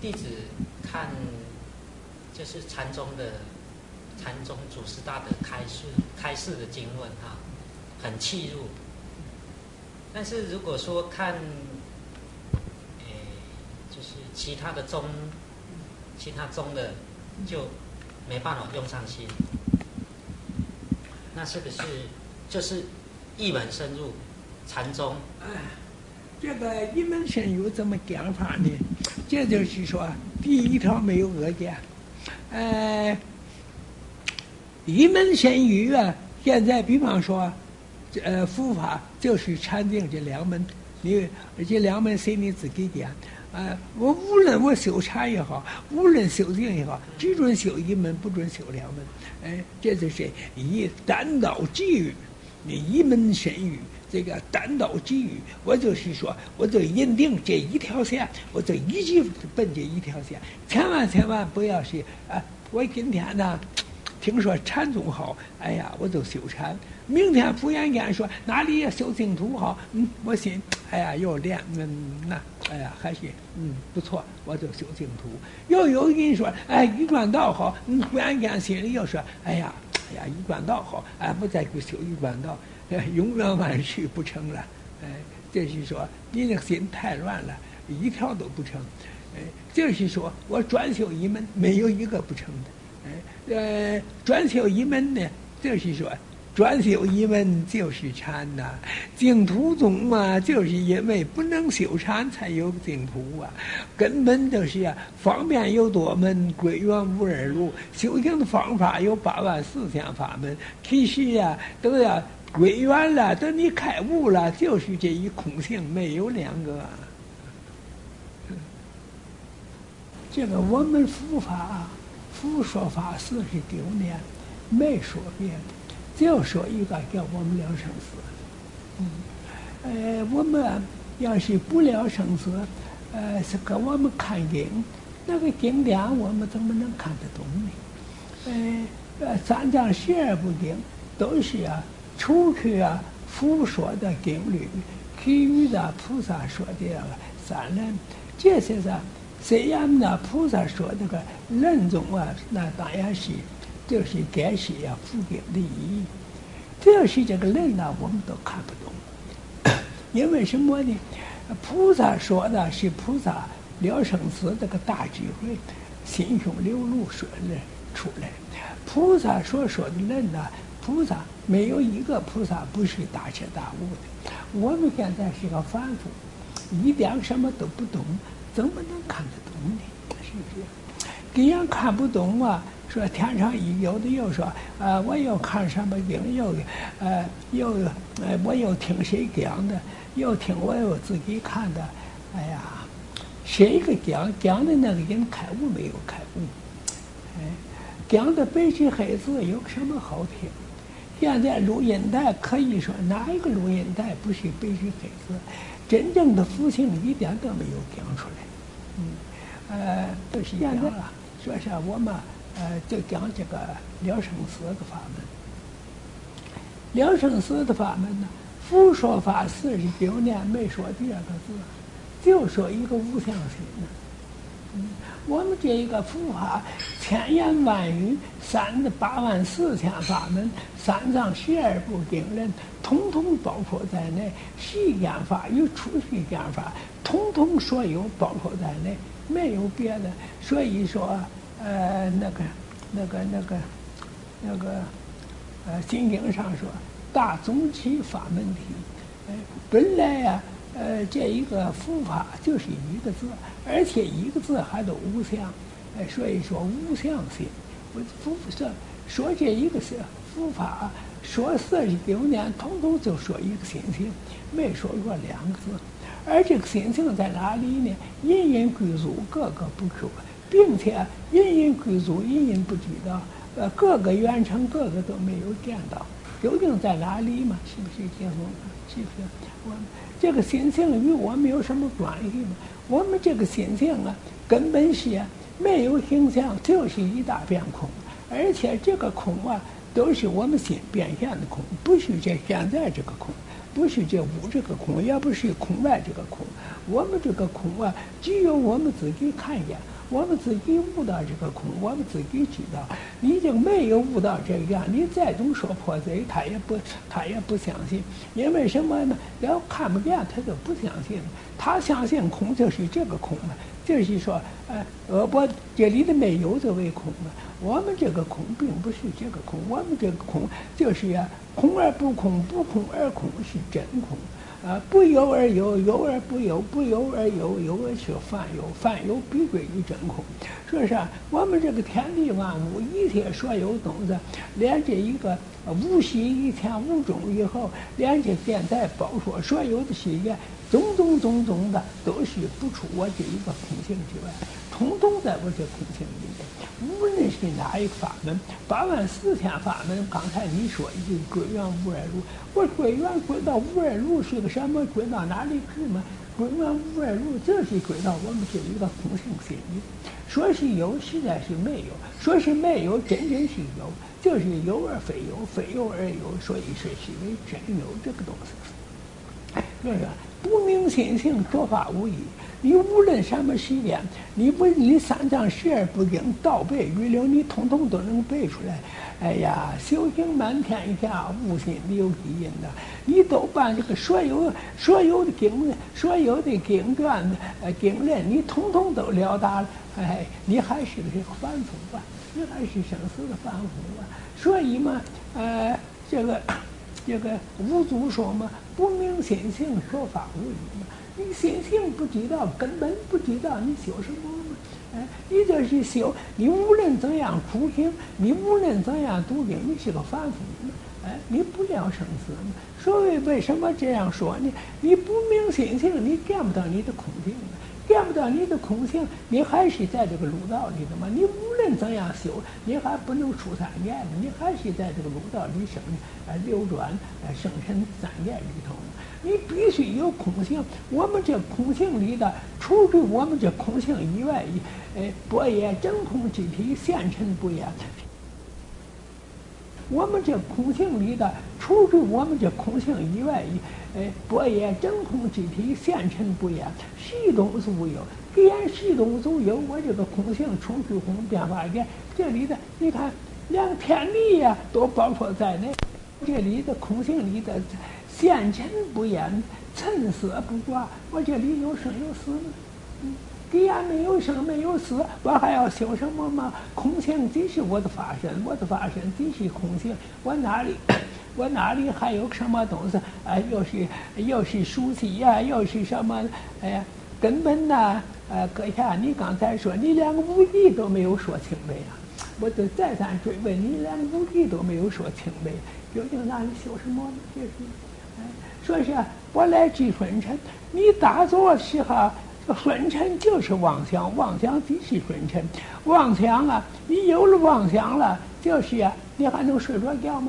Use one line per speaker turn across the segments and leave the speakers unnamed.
弟子看就是禅宗祖师大德开示的经论哈，很契入。但是如果说看，就是其他宗的就没办法用上心。那是不是就是一门深入禅宗？
这个一门深入怎么讲法呢？这就是说，第一条没有恶见。一门深入啊，现在比方说，佛法就是禅定这两门，这两门随你自己讲。我无论我修禅也好，无论修定也好，只准修一门，不准修两门。这就是以单刀直入，你一门深入。这个单刀直入，我就是说，我就认定这一条线，我就一直奔这一条线，千万不要是我今天呢，听说禅宗好，哎呀，我就修禅；明天福缘间说哪里也修净土好，我心，哎呀，又练，哎呀，还是不错，我就修净土。又有人说，一贯道好，福缘间心里又说，哎呀，一贯道好，不再去修一贯道。永远万事不成了，这是说你的心太乱了，一条都不成，就是说我专修一门，没有一个不成的，专修一门呢，就是说专修一门就是禅呐，净土宗嘛，就是因为不能修禅才有净土啊，根本就是方便有多门，归元无二路，修行的方法有84000法门，其实都要。归元了，等你开悟了，就是这一空性，没有两个。这个我们佛法，佛说法49年，没说别的，就说一个叫我们了生死。我们要是不了生死，是给我们看经，那个经典我们怎么能看得懂呢？三藏12部经都是除去佛说的经律，其余的菩萨说的三论，这些虽然菩萨说这个论中那当然是就是解释佛经的意义。这是这个论我们都看不懂，因为什么呢？菩萨说的是菩萨了生死这个大智慧，心胸流露说了出来。菩萨所说的论菩萨没有一个菩萨不是大彻大悟的。我们现在是个凡夫，一点什么都不懂，怎么能看得懂呢？是不是？既然看不懂说天上有的又说我又看什么经，我又听谁讲的，又听我又自己看的，哎呀，谁个讲的那个人开悟没有开悟？讲的白纸黑字有什么好听？现在录音带可以说哪一个录音带不是白纸黑字？真正的佛性一点都没有讲出来。就是讲了，说是我们就讲这个了生死的法门。了生死的法门呢，佛说法49年没说第二个字，就说一个无相心呢。我们这一个佛法千言万语，384000法门，三藏12部经论，统统包括在内。世间法与出世间法，统统所有包括在内，没有别的。所以说，经经上说，大宗起法门体。本来这一个佛法就是一个字，而且一个字还都无相，所以说无相心。说这一个是佛法，说49年，统统就说一个心性，没说过两个字。而这个心性在哪里呢？人人贵族个个不说，并且人人贵族人人不知道，各个远程个个都没有见到，究竟在哪里嘛？是不是这样？是不是？这个心性与我们有什么关系吗？我们这个心性根本是没有形象，就是一大片空，而且这个空都是我们心变现的空，不是这现在这个空，不是这无这个空，也不是空外这个空。我们这个空只有我们自己看见， 我们自己悟到这个空，我们自己知道。你就没有悟到这个样，你再怎么说破贼，他也不相信。因为什么呢？要看不见，他就不相信。他相信空就是这个空嘛，就是说，我这里的没有就为空嘛。我们这个空并不是这个空，我们这个空就是呀，空而不空，不空而空是真空。不有而有，有而不有，不有而有，有而是泛有，泛有必归于真空。是不是？我们这个天地万物，一切所有东西，连这一个无始以前无终以后，连这现在包括所有的世界，种种的，都是不出我这一个空性之外，统统在我这空性里面。无论是哪一个法门，84000法门，刚才你说一句归元无二路，我归元归到无二路是个什么？归到哪里去吗？归元无二路就是归到我们这一个空性心里。说是有，实在是没有；说是没有，真是有。就是有而非有，非有而有，所以说是为真有这个东西。是不是？不明心性，说法无益。你无论什么时间，你3藏12部经倒背如流，你统统都能背出来。哎呀，修行满天下，无心留基因的，你都把这个所有的经卷经论，你统统都了达了。哎，你还是这个凡夫吧，你还是生死的凡夫吧。所以嘛，这个五祖说嘛，不明心性，说法无益嘛。你心性不知道，根本不知道你修什么嘛。你这是修，你无论怎样苦行，你无论怎样读经，你是个凡夫嘛。你不了生死嘛。所谓为什么这样说呢？你不明心性，你见不到你的空性嘛。见不到你的空性，你还是在这个路道里的嘛。你无论怎样修，你还不能出三界嘛。你还是在这个路道里流转生辰三界里头。你必须有空性。我们这空性里的，除去我们这空性以外，般若真空之体，现尘不言。我们这空性里的，除去我们这空性以外，般若真空之体，现尘不言，是东无有。既然是东无有，我这个空性冲虚空变化变，这里的你看，连天地呀都包括在内。这里的空性里的现尘不言，尘色不挂，我这里有生有死吗？既然没有生没有死，我还要修什么吗？空性即是我的法身，我的法身即是空性，我哪里还有什么东西？又是熟悉呀，又是什么？哎呀，根本呐，阁下，你刚才说你连个无义都没有说清白呀，我就再三追问，你连个无义都没有说清白，究竟哪里修什么呢？这是，说是我来知昏沉，你打坐时候。昏沉就是妄想，妄想即是昏沉。妄想啊，你有了妄想了，就是啊，你还能睡着觉吗？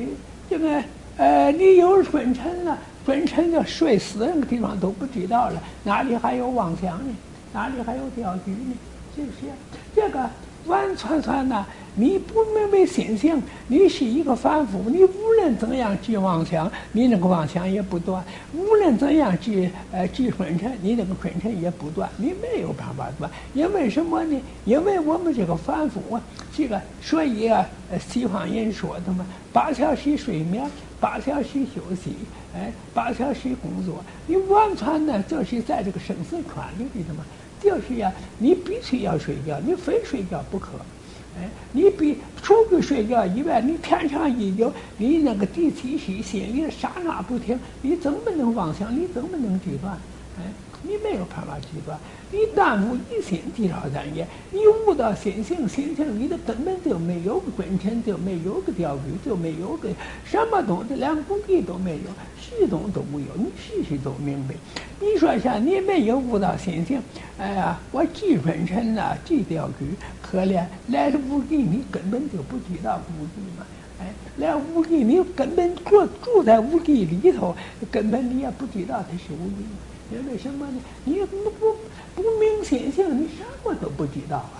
你有了昏沉了，昏沉就睡死那个地方都不知道了，哪里还有妄想呢？哪里还有钓鱼呢？是不是？这个完全呢，你不明白心性，你是一个凡夫，你无论怎样治妄想，你那个妄想也不断；无论怎样治昏沉，你那个昏沉也不断，你没有办法断。因为什么呢？因为我们这个凡夫啊，所以啊，西方人说的嘛，8小时睡眠，8小时休息，8小时工作，你完全呢就是在这个生死圈里的嘛。就是呀，你必须要睡觉，你非睡觉不可。你除了睡觉以外，你天长日久，你那个第七识心里刹那不停，你怎么能妄想？你怎么能知断？你没有办法知断。你但无一心地少三业，你悟到心性，心性里的根本就没有个昏沉，就没有个钓鱼，就没有个什么东西，连工地都没有，事东都没有，你事都明白。你说像你没有悟到心性，哎呀，我既昏沉呐，既钓鱼，可怜来了无地，你根本就不知道无地嘛。来无地，你根本住在无地里头，根本你也不知道它是无地。因为什么呢？你不明心性，你什么都不知道啊。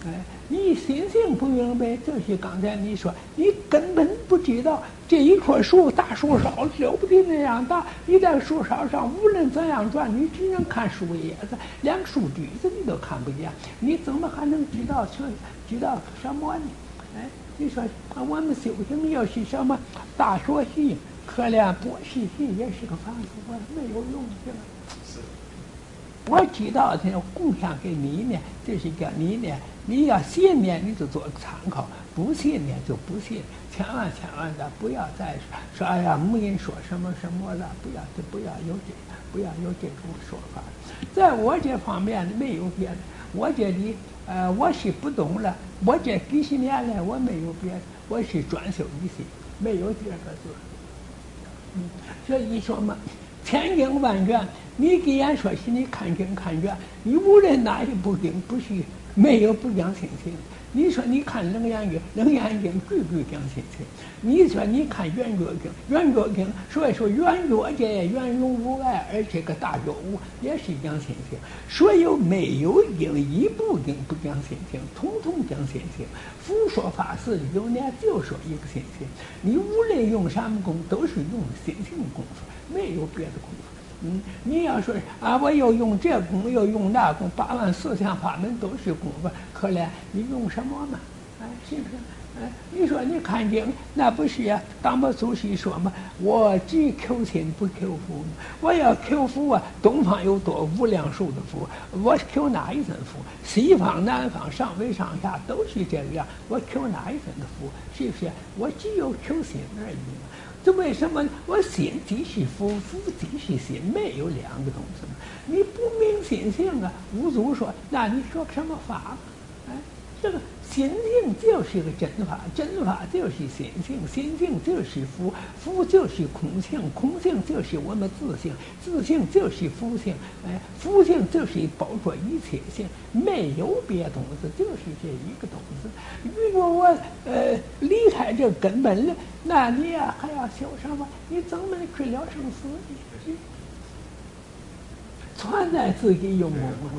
你心性不明白，就是刚才你说，你根本不知道这一棵树大树梢了不得那样大，你在树梢上无论怎样转，你只能看树叶子，连树枝子你都看不见，你怎么还能知道什么呢？你说我们修行要是什么大学习，可怜博士系也是个房子，我没有用的。我知道的贡献给你呢，就是叫你呢，你要信呢，你就做个参考；不信呢，就不信。千万的不要再说哎呀，母人说什么了，不要有这种说法。在我这方面没有别的，我觉得我是不懂了。我这几十年来我没有别的，我是专修一心，没有第二个做。所以说嘛，千经万卷，你既然说是你看经看卷，你无论哪一部经不是没有不讲心性。你说你看楞严经，楞严经句句讲心性。你说你看圆觉经，圆觉经所以说圆觉这圆融无碍，而且个大觉悟也是讲心性。所有没有经一部经不讲心性，统统讲心性。佛说法是有年就说一个心性，你无论用什么功，都是用心性功夫，没有别的功夫。你要说我要用这功，要用那功，8万4千法门都是功夫，可怜你用什么嘛？是不是？你说你看经，那不是呀？达摩祖师说嘛，我只求心不求福。我要求福啊，东方有多无量数的福，我求哪一份福？西方、南方、上北上下都是这个样，我求哪一份的福？是不是？我只有求心而已嘛。这为什么我心即是福，福即是心，没有两个东西嘛？你不明心性啊，无足说，那你说什么法？这个心性就是个真法，真法就是心性，心性就是福，福就是空性，空性就是我们自性，自性就是福性，福性就是包括一切性，没有别东西，就是这一个东西。如果我离开这根本了，那你呀还要修什么？你怎么去了生死呢？存在自己有目。